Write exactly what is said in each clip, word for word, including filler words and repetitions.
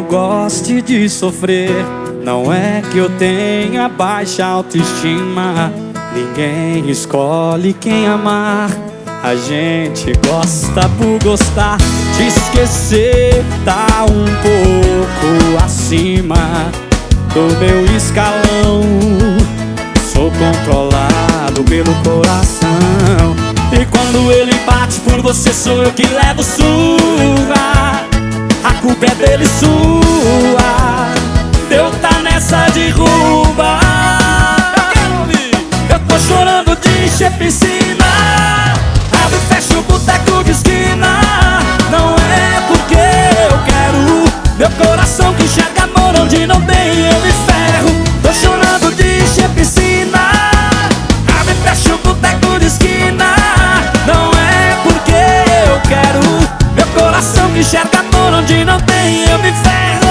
goste de sofrer. Não é que eu tenha baixa autoestima. Ninguém escolhe quem amar. A gente gosta por gostar. Te esquecer tá um pouco acima do meu escalão. Sou controlado pelo coração. E quando ele bate por você, sou eu que levo surra. A culpa é dele, sua. Deu tá nessa derruba. Eu tô chorando de encher piscina. Abre e fecha o boteco de esquina. Não é porque eu quero. Meu coração que enxerga amor onde não tem, eu me ferro. Tô chorando de encher piscina. Abre e fecha o boteco de esquina. Não é porque eu quero. Meu coração que enxerga amor onde não tem, eu me ferro.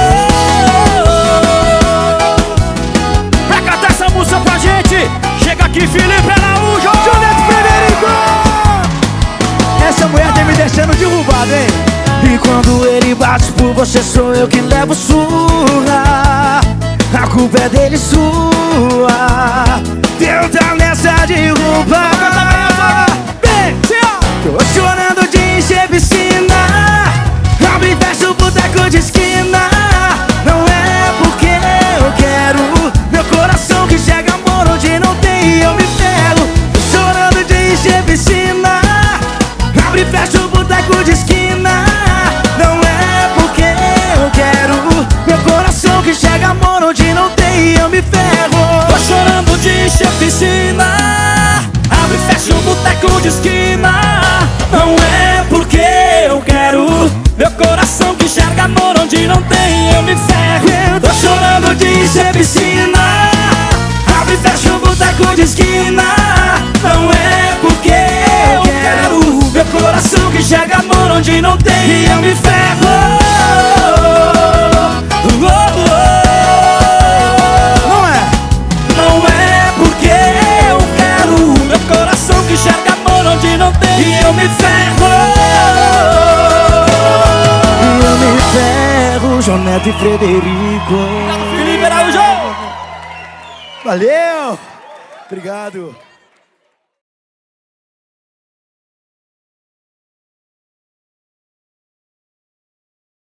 Pra cantar essa música pra gente, chega aqui Felipe Araújo, Juliette Frederico. Essa mulher tem me deixando derrubado, hein? E quando ele bate por você, sou eu que levo surra. A culpa é dele, sua. Tenta nessa derruba. Vem, tô chorando de encher piscina. Abre e fecha o boteco de esquina. Não é porque eu quero. Meu coração que chega amor onde não tem, eu me ferro. Tô chorando de encher piscina. Abre e fecha o boteco de esquina. Não é porque eu quero. Meu coração que chega amor onde não tem, eu me ferro. tô chorando de encher piscina. Abre e fecha o boteco de esquina. Não é porque eu quero. Meu coração que enxerga amor onde não tem, eu me ferro. Tô chorando de encher piscina. Abre e fecha o boteco de esquina. Não é porque eu quero. Meu coração que enxerga amor onde não tem, eu me ferro. Não é? Não é porque eu quero. Meu coração que enxerga amor onde não tem, e eu me ferro. Eu me ferro, Juliette e Frederico. Felipe Araújo. Valeu! Obrigado!